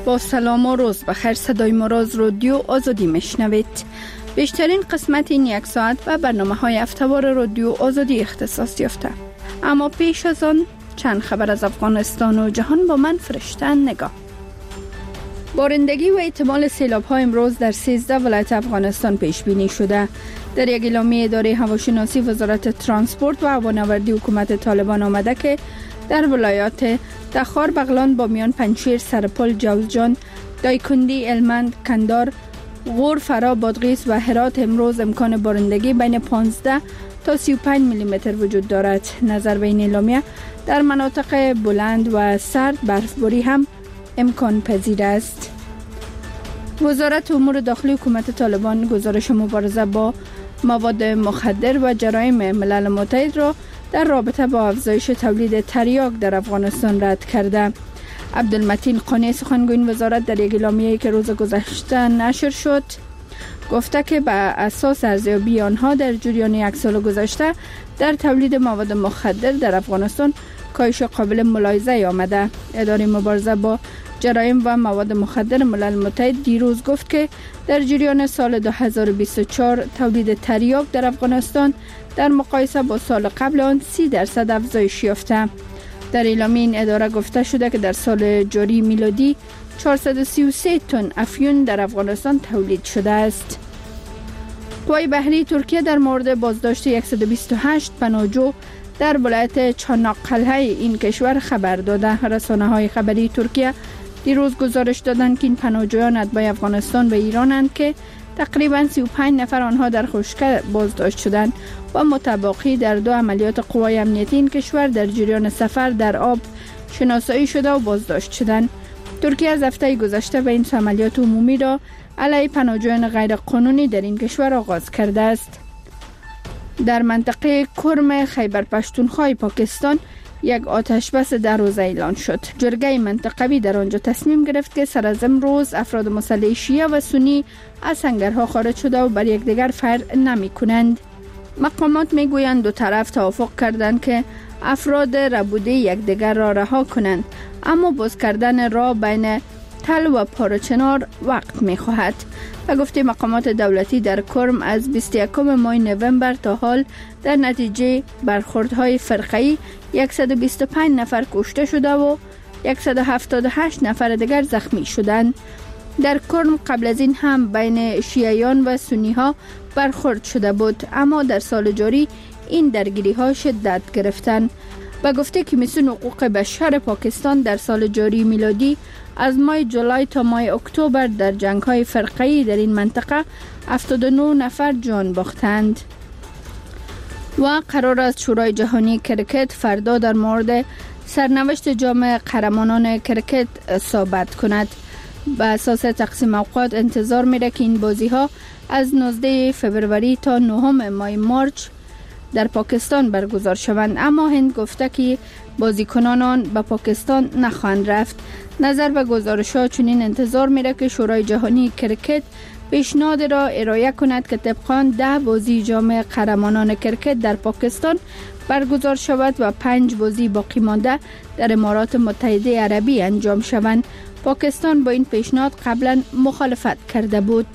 با سلام و روز بخیر، صدای ما را از رادیو آزادی میشنوید. بیشترین قسمت این یک ساعت و برنامه های هفته‌وار رادیو آزادی اختصاص یافته. اما پیش از آن چند خبر از افغانستان و جهان با من فرشته نگاه. بارندگی و احتمال سیلاب‌ها امروز در 13 ولایت افغانستان پیش بینی شده. در یک اعلامیه اداره هواشناسی وزارت ترانسپورت و هوانوردی حکومت طالبان آمده که در ولایات تخار، بغلان، بامیان، پنجشیر، سرپل، جوزجان، دایکندی، هلمند، کندهار، غور، فرا، بادغیس و هرات امروز امکان بارندگی بین 15 تا 35 میلیمتر وجود دارد. نظر به این اعلامیه در مناطق بلند و سرد برفباری هم امکان پذیر است. وزارت امور داخلی حکومت طالبان گزارش مبارزه با مواد مخدر و جرایم ملل متحد را در رابطه با افزایش تولید تریاک در افغانستان رد کرده. عبدالمتین قانی سخنگوی وزارت در یک اعلامیه‌ای که روز گذشته نشر شد گفته که بر اساس ارزیابی آنها در جریان یک سال گذشته در تولید مواد مخدر در افغانستان کاهش قابل ملاحظه آمده. اداره مبارزه با جرایم و مواد مخدر ملل متحد دیروز گفت که در جریان سال 2024 تولید تریاک در افغانستان در مقایسه با سال قبل آن 30% افزایش یافته. در اعلامیه این اداره گفته شده که در سال جاری میلادی 433 تن افیون در افغانستان تولید شده است. قوای بحری ترکیه در مورد بازداشت 128 پناهجو در ولایت چاناقله این کشور خبر داده. رسانه‌های خبری ترکیه دیروز گزارش دادند که این پناهجویان اتباع افغانستان و ایرانند که تقریباً 35 نفر آنها در خشکی بازداشت شدند و متباقی در 2 عملیات قوای امنیتی این کشور در جریان سفر در آب شناسایی شده و بازداشت شدند. ترکیه از هفته گذشته به این عملیات عمومی را علیه پناهجویان غیر قانونی در این کشور آغاز کرده است. در منطقه کرم خیبر پختونخوا پاکستان یک آتش بس در روز اعلان شد. جرگه منطقوی در آنجا تصمیم گرفت که سر از امروز افراد مسلح شیعه و سنی از سنگرها خارج شده و بر یکدیگر فیر نمی کنند. مقامات می گویند دو طرف توافق کردند که افراد ربوده یکدیگر را رها کنند، اما باز کردن راه بین تل و پارچنار وقت می خواهد. و گفته مقامات دولتی در کرم از 21 ماه نوامبر تا حال در نتیجه برخوردهای فرقه‌ای 125 نفر کشته شده و 178 نفر دیگر زخمی شدند. در کرم قبل از این هم بین شیعیان و سنی ها برخورد شده بود، اما در سال جاری این درگیری ها شدت گرفتند. و گفته کمیسیون حقوق بشر پاکستان در سال جاری میلادی از ماه جولای تا ماه اکتبر در جنگ‌های فرقه‌ای در این منطقه 79 نفر جان باختند. و قرار است شورای جهانی کرکت فردا در مورد سرنوشت جام قهرمانان کرکت صحبت کند. به اساس تقسیم اوقات انتظار میره که این بازی‌ها از 19 فوریه تا 9 ماه مارچ در پاکستان برگزار شوند، اما هند گفته که بازیکنان آن به پاکستان نخواهند رفت. نظر به گزارش‌ها چنین انتظار میره که شورای جهانی کرکت پیشنهاد را ارائه کند که طبقاً 10 بازی جام قهرمانان کرکت در پاکستان برگزار شود و 5 بازی باقی مانده در امارات متحده عربی انجام شوند. پاکستان با این پیشنهاد قبلا مخالفت کرده بود.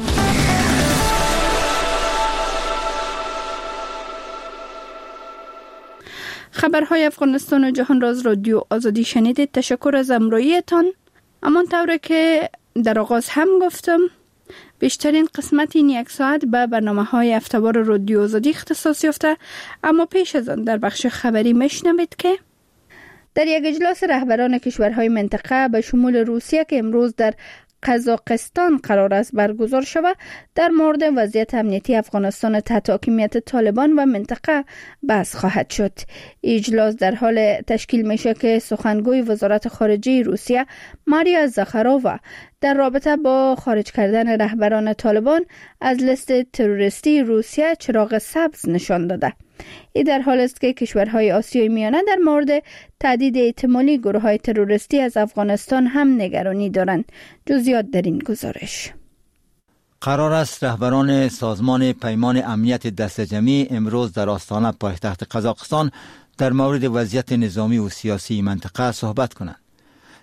خبرهای افغانستان و جهان را از رادیو آزادی شنیدید. تشکر از همراهیتان. همانطور که در آغاز هم گفتم بیشترین قسمت این یک ساعت به برنامه‌های هفته‌وار رادیو آزادی اختصاص یافته، اما پیش از آن در بخش خبری میشنوید که در یک اجلاس رهبران کشورهای منطقه به شمول روسیه که امروز در قزاقستان قرار است برگزار شود در مورد وضعیت امنیتی افغانستان تحت حاکمیت طالبان و منطقه بحث خواهد شد. اجلاس در حال تشکیل میشه که سخنگوی وزارت خارجه روسیه ماریا زاخارووا در رابطه با خارج کردن رهبران طالبان از لیست تروریستی روسیه چراغ سبز نشان داده. این در حال است که کشورهای آسیای میانه در مورد تهدید احتمالی گروه‌های تروریستی از افغانستان هم نگرانی دارند. جزئیات در این گزارش. قرار است رهبران سازمان پیمان امنیت دست جمعی امروز در آستانه پایتخت قزاقستان در مورد وضعیت نظامی و سیاسی منطقه صحبت کنند.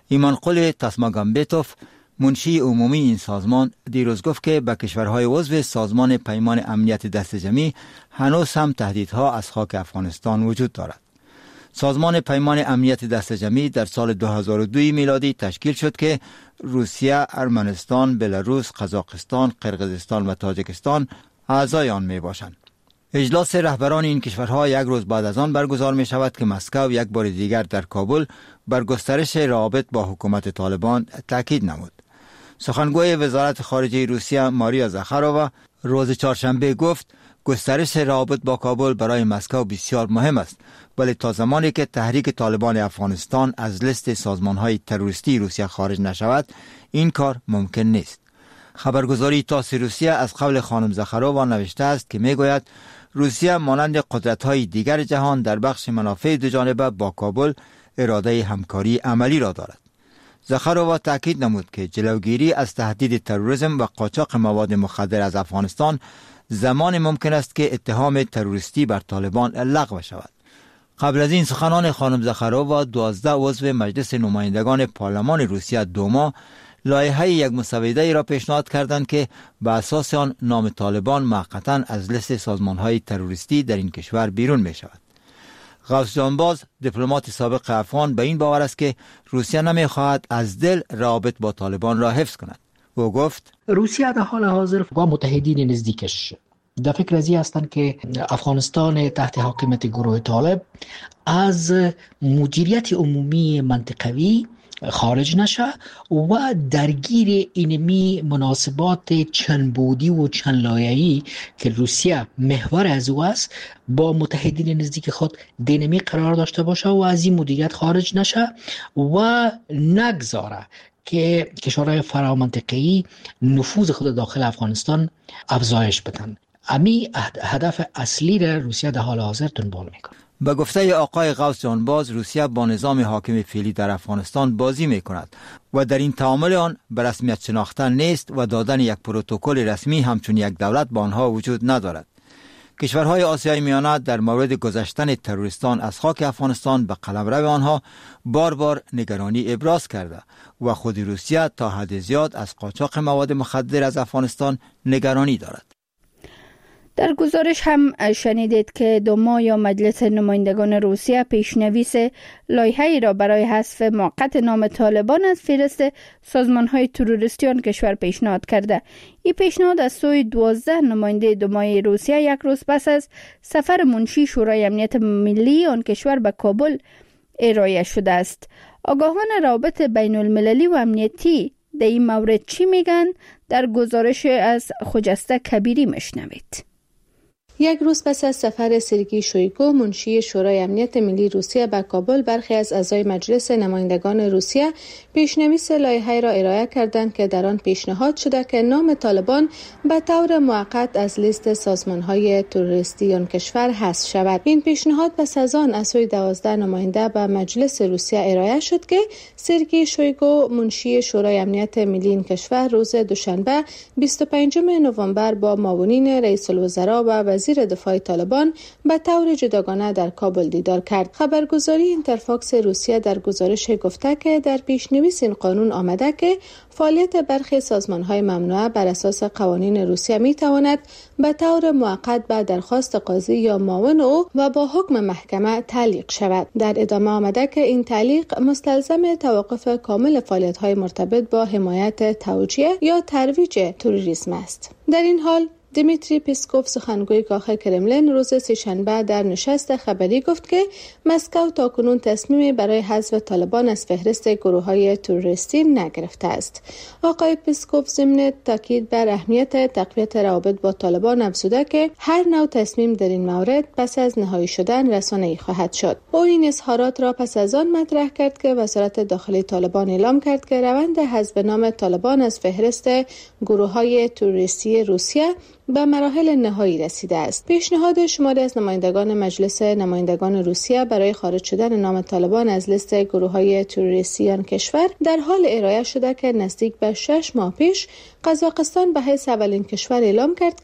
ایمانقل تاسماگامبتوف منشی عمومی این سازمان دیروز گفت که به کشورهای عضو سازمان پیمان امنیت دست جمعی هنوز هم تهدیدها از خاک افغانستان وجود دارد. سازمان پیمان امنیت دست جمعی در سال 2002 میلادی تشکیل شد که روسیه، ارمنستان، بلاروس، قزاقستان، قرقیزستان و تاجیکستان اعضای آن می باشند. اجلاس رهبران این کشورها یک روز بعد از آن برگزار می شود که مسکو یک بار دیگر در کابل بر گسترش روابط با حکومت طالبان تاکید نمود. سخنگوی وزارت خارجه روسیه ماریا زاخارووا روز چهارشنبه گفت گسترش روابط با کابل برای مسکو بسیار مهم است، ولی تا زمانی که تحریک طالبان افغانستان از لیست سازمان‌های تروریستی روسیه خارج نشود این کار ممکن نیست. خبرگزاری تاس روسیه از قول خانم زاخارووا نوشته است که میگوید روسیه مانند قدرت‌های دیگر جهان در بخش منافع دوجانبه با کابل اراده همکاری عملی را دارد. زاخارووا تاکید نمود که جلوگیری از تهدید تروریسم و قاچاق مواد مخدر از افغانستان زمان ممکن است که اتهام تروریستی بر طالبان لغو شود. قبل از این سخنان خانم زاخارووا 12 عضو مجلس نمایندگان پارلمان روسیه دوما لایحه یک مسوده را پیشنهاد کردند که به اساس آن نام طالبان موقتا از لیست سازمان‌های تروریستی در این کشور بیرون می شود. غوث جانباز دیپلمات سابق افغان به این باور است که روسیه نمی خواهد از دل روابط با طالبان را حفظ کند. او گفت روسیه در حال حاضر با متحدین نزدیکش در فکر ازی هستند که افغانستان تحت حاکمیت گروه طالب از مدیریت عمومی منطقوی خارج نشه و درگیر اینمی مناسبات چند بودی و چند لایه‌ای که روسیه محور از او است با متحدین نزدیک خود دینمی قرار داشته باشه و از این مدیریت خارج نشه و نگذاره که کشورهای فرامنطقه‌ای نفوذ خود داخل افغانستان افزایش بدن. امی هدف اصلی را روسیه در حال حاضر دنبال میکنه. به گفته آقای غوث جانباز روسیه با نظام حاکم فعلی در افغانستان بازی میکند و در این تعامل آن به رسمیت شناختن نیست و دادن یک پروتکل رسمی همچون یک دولت با آنها وجود ندارد. کشورهای آسیای میانه در مورد گذشتن تروریستان از خاک افغانستان به قلمرو آنها بار بار نگرانی ابراز کرده و خود روسیه تا حد زیاد از قاچاق مواد مخدر از افغانستان نگرانی دارد. در گزارش هم شنیدید که دوما یا مجلس نمایندگان روسیه پیشنویس لایحه‌ای را برای حذف موقت نام طالبان از فهرست سازمان‌های تروریستی آن کشور پیشنهاد کرده. این پیشنهاد از سوی 12 نماینده دومای روسیه یک روز پس از سفر منشی شورای امنیت ملی آن کشور به کابل ارائه شده است. آگاهان روابط بین المللی و امنیتی در این مورد چی میگن؟ در گزارش از خجسته کبیری مشنوید. یک روز پس از سفر سرگئی شویگو منشی شورای امنیت ملی روسیه به کابل، برخی از اعضای مجلس نمایندگان روسیه پیشنویس لایحه‌ای را ارائه کردند که در آن پیشنهاد شده که نام طالبان به طور موقت از لیست سازمان‌های تروریستی آن کشور حذف شود. این پیشنهاد پس از آن از سوی 12 نماینده به مجلس روسیه ارائه شد که سرگئی شویگو منشی شورای امنیت ملی این کشور روز دوشنبه 25 نوامبر با معاونین رئیس الوزراء و وزیر دفاع طالبان به طور جداگانه در کابل دیدار کرد. خبرگزاری اینترفاکس روسیه در گزارش گفته که در پیشنویس این قانون آمده که فعالیت برخی سازمان‌های ممنوعه بر اساس قوانین روسیه می‌تواند به طور موقت به درخواست قاضی یا معاون او و با حکم محکمه تعلیق شود. در ادامه آمده که این تعلیق مستلزم توقف کامل فعالیت‌های مرتبط با حمایت توجیه یا ترویج تروریسم است. در این حال دیمیتری پسکوف سخنگوی کاخ کرملین روز سه‌شنبه در نشست خبری گفت که مسکو تاکنون تصمیمی برای حذف طالبان از فهرست گروه‌های تروریستی نگرفته است. آقای پسکوف ضمن تاکید بر اهمیت تقویت روابط با طالبان افزوده که هر نوع تصمیم در این مورد پس از نهایی شدن رسانه‌ای خواهد شد. او این اظهارات را پس از آن مطرح کرد که وزارت داخلی طالبان اعلام کرد که روند حذف نام طالبان از فهرست گروه‌های تروریستی روسیه به مراحل نهایی رسیده است. پیشنهاد شماری از نمایندگان مجلس نمایندگان روسیه برای خارج شدن نام طالبان از لیست گروه‌های تروریستی آن کشور در حال ارائه شده که نزدیک به 6 ماه پیش قزاقستان به حیث اولین کشور اعلام کرد که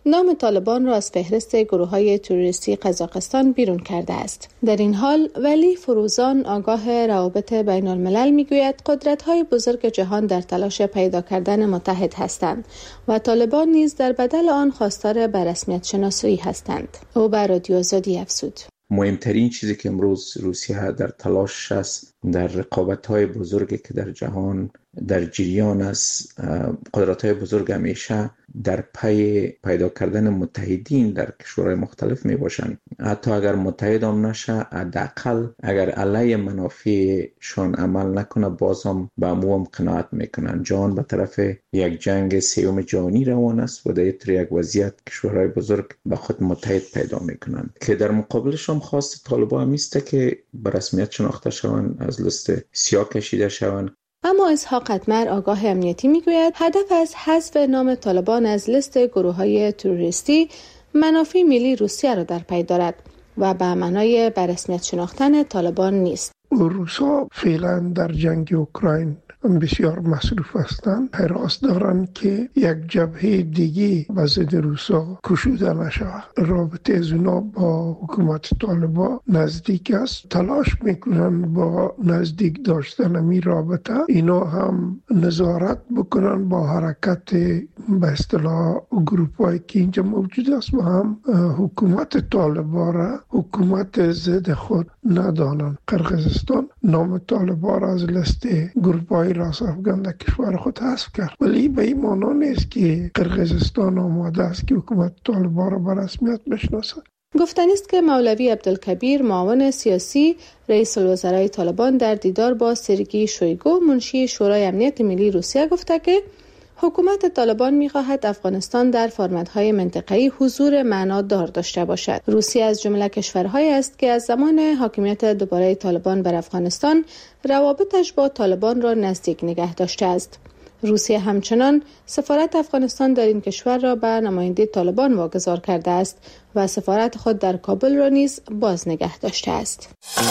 نام طالبان را از فهرست گروه‌های تروریستی قزاقستان بیرون کرده است. در این حال ولی فروزان آگاه روابط بین الملل میگوید قدرت‌های بزرگ جهان در تلاش پیدا کردن متحد هستند و طالبان نیز در بدل آن خواستار به رسمیت شناسی هستند. او بر رادیو آزادی افزود: مهمترین چیزی که امروز روسیه در تلاش است در رقابت‌های بزرگی که در جهان در جریان است، قدرت‌های بزرگ همیشه در پی پیدا کردن متحدین در کشورهای مختلف می باشند. حتی اگر متحد هم نشه، حداقل اگر علیه منافعشان عمل نکنه، باز هم به عموم قناعت میکنن. جهان به طرف یک جنگ سوم جهانی روان است و در یک وضعیت کشورهای بزرگ به خود متحد پیدا میکنند که در مقابلش هم خواست طالبان میسته که به رسمیت شناخته شوند، از لیست سیاه کشیده شوند. اما اسحاق اتمر آگاه امنیتی میگوید هدف از حذف نام طالبان از لیست گروه‌های تروریستی منافع ملی روسیه را در پی دارد و به معنای به رسمیت شناختن طالبان نیست. روسا فعلا در جنگ اوکراین بسیار مصروف هستند. حراس دارند که یک جبهه دیگه به ضد روسا کشوده نشود. رابطه از اونا با حکومت طالبان نزدیک است. تلاش میکنن با نزدیک داشتن می رابطه اینا هم نظارت بکنن با حرکت به اصطلاح گروپایی که اینجا موجود است و هم حکومت طالبان را حکومت ضد خود ندانند. قرقیزستان نام طالبان را از لیست گروپای راست افغان در کشور خود حذف کرد، ولی به این معنا نیست که قرقیزستان آماده است که حکومت طالبان را به رسمیت بشناسد. گفتنی است که مولوی عبدالکبیر معاون سیاسی رئیس الوزرای طالبان در دیدار با سرگئی شویگو منشی شورای امنیت ملی روسیه گفته که حکومت طالبان می‌خواهد افغانستان در فرمت‌های منطقه‌ای حضور معنادار داشته باشد. روسیه از جمله کشورهایی است که از زمان حاکمیت دوباره طالبان بر افغانستان روابطش با طالبان را نزدیک نگه داشته است. روسیه همچنان سفارت افغانستان در این کشور را به نماینده طالبان واگذار کرده است و سفارت خود در کابل را نیز باز نگه داشته است.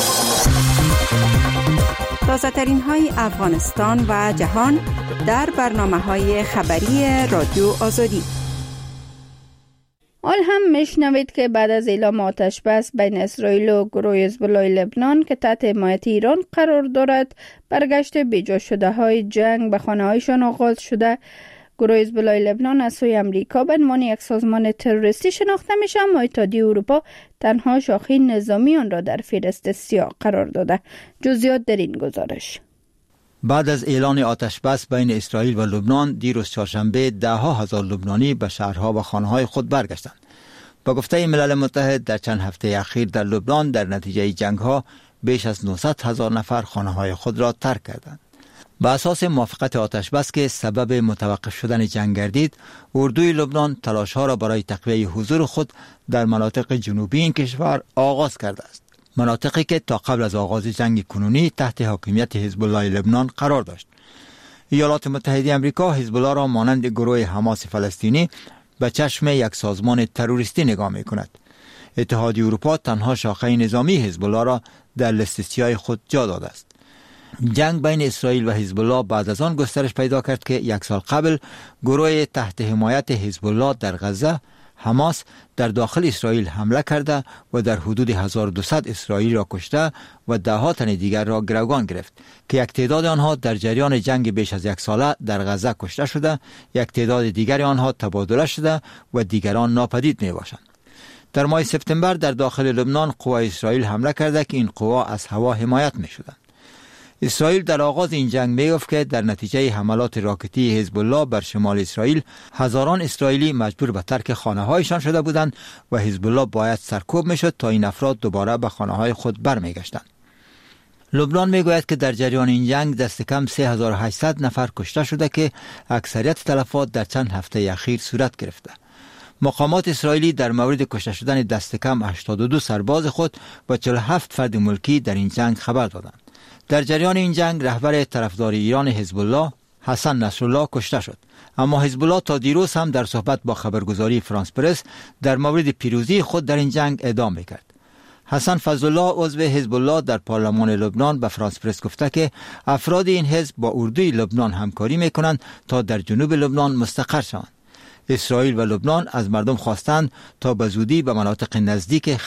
تازه‌ترین های افغانستان و جهان در برنامه‌های خبری رادیو آزادی. حال هم میشنوید که بعد از اعلام آتش بس بین اسرائیل و گروه حزب الله لبنان که تحت حمایت ایران قرار دارد، برگشت بیجا شده های جنگ به خانه هایشان آغاز شده. گروه حزب الله لبنان از سوی امریکا به عنوان یک سازمان تروریستی شناخته میشه، اما اتحادیه اروپا تنها شاخه نظامی آن را در فهرست سیاه قرار داده. جزئیات در این گزارش. بعد از اعلان آتش بس بین اسرائیل و لبنان، دیروز چهارشنبه ده‌ها هزار لبنانی به شهرها و خانه‌های خود برگشتند. با گفته ملل متحد در چند هفته اخیر در لبنان در نتیجه جنگ‌ها بیش از 900,000 نفر خانه‌های خود را ترک کردند. به اساس موافقت آتش بس که سبب متوقف شدن جنگ گردید، اردوی لبنان تلاش‌ها را برای تقویت حضور خود در مناطق جنوبی این کشور آغاز کرده است. مناطقی که تا قبل از آغاز جنگ کنونی تحت حاکمیت حزب الله لبنان قرار داشت. ایالات متحده آمریکا حزب الله را مانند گروه حماس فلسطینی به چشم یک سازمان تروریستی نگاه می‌کند. اتحادیه اروپا تنها شاخه نظامی حزب الله را در لیست سیاه خود جا داده است. جنگ بین اسرائیل و حزب الله بعد از آن گسترش پیدا کرد که یک سال قبل گروه تحت حمایت حزب الله در غزه، حماس، در داخل اسرائیل حمله کرده و در حدود 1200 اسرائیلی را کشته و ده‌ها تن دیگر را گروگان گرفت که یک تعداد آنها در جریان جنگ بیش از یک ساله در غزه کشته شده، یک تعداد دیگر آنها تبادله شده و دیگران ناپدید می باشند. در ماه سپتامبر در داخل لبنان قوای اسرائیل حمله کرده که این قوا از هوا حمایت می شدند. اسرائیل در آغاز این جنگ می‌گفت که در نتیجه حملات راکتی حزب الله بر شمال اسرائیل هزاران اسرائیلی مجبور به ترک خانه‌هایشان شده بودند و حزب الله باید سرکوب می‌شد تا این افراد دوباره به خانه‌های خود برمیگشتند. لبنان میگوید که در جریان این جنگ دست کم 3800 نفر کشته شده که اکثریت تلفات در چند هفته اخیر صورت گرفته. مقامات اسرائیلی در مورد کشته شدن دست کم 82 سرباز خود و 47 فرد ملکی در این جنگ خبر دادند. در جریان این جنگ رهبر طرفدار ایران حزب الله حسن نصرالله کشته شد، اما حزب الله تا دیروز هم در صحبت با خبرگزاری فرانس پرس در مورد پیروزی خود در این جنگ اعلام می‌کرد. حسن فضلالله عضو حزب الله در پارلمان لبنان به فرانس پرس گفته که افراد این حزب با اردوی لبنان همکاری می‌کنند تا در جنوب لبنان مستقر شوند. اسرائیل و لبنان از مردم خواستند تا به زودی به مناطق نزدیک